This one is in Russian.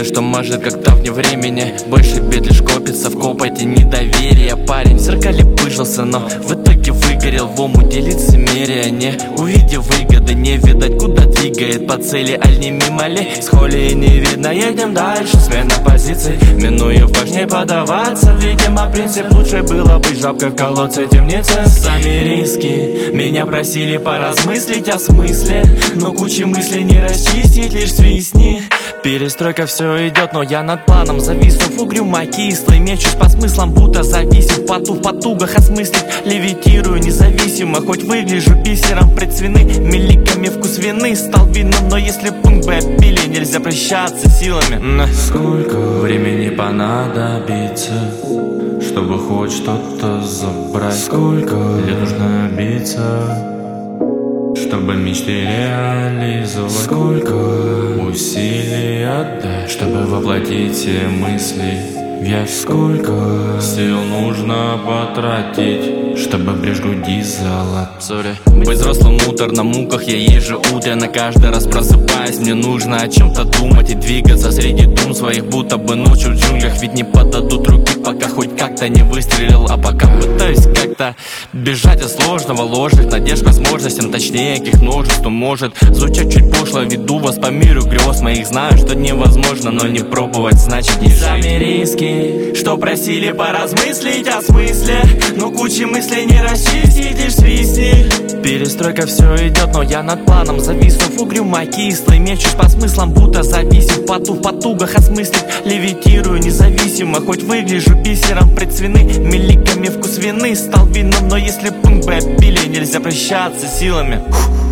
уверен, что может как-то вне времени больше бед лишь копится в копоте недоверия. Парень в зеркале пыжился, но в итоге выгорел в омуте лицемерия. Не увидев выгоды, не видать куда двигает по цели, аль не мимо ли. С холли не видно, едем дальше, смена позиций. Минуя важнее подаваться, видимо принцип лучше было быть жабкой в колодце темницы. Сами риски меня просили поразмыслить о смысле, но кучи мыслей не расчистить, лишь свистни. Перестройка все идет, но я над планом зависнув угрюмо кислый. Мечусь по смыслам, будто зависим в поту, в потугах осмыслить. Левитирую независимо, хоть выгляжу бисером предсвины. Меликами вкус вины стал видным, но если пункт бы отбили, нельзя прощаться силами. Сколько времени понадобится, чтобы хоть что-то забрать? Сколько лет нужно биться, чтобы мечты реализовать? Сколько усилий отдать, чтобы воплотить все мысли в ясь? Сколько сил нужно потратить, чтобы брешь груди золото? Быть взрослым утр на муках, я езжу утренно, каждый раз просыпаясь. Мне нужно о чем-то думать и двигаться среди дум своих, будто бы ночью в джунглях. Ведь не подадут руки, пока хоть как-то не выстрелил. А пока пытаюсь как-то бежать от сложного, ложных надежд возможностям, точнее каких множество может звучать чуть пошло. Веду вас по миру грез моих, знаю, что невозможно, но не пробовать значит не жить. Сами риски, что просили поразмыслить о смысле, но кучи мыслей не расчистить, лишь свистни. Перестройка все идет, но я над планом зависнув угрюмо кислый. Мечусь по смыслам, будто зависим в поту, в потугах осмыслить. Левитирую независимо, хоть выгляжу бисером предсвины. Меликами вкус вины стал видным, но если пункт бы отбили, нельзя прощаться силами.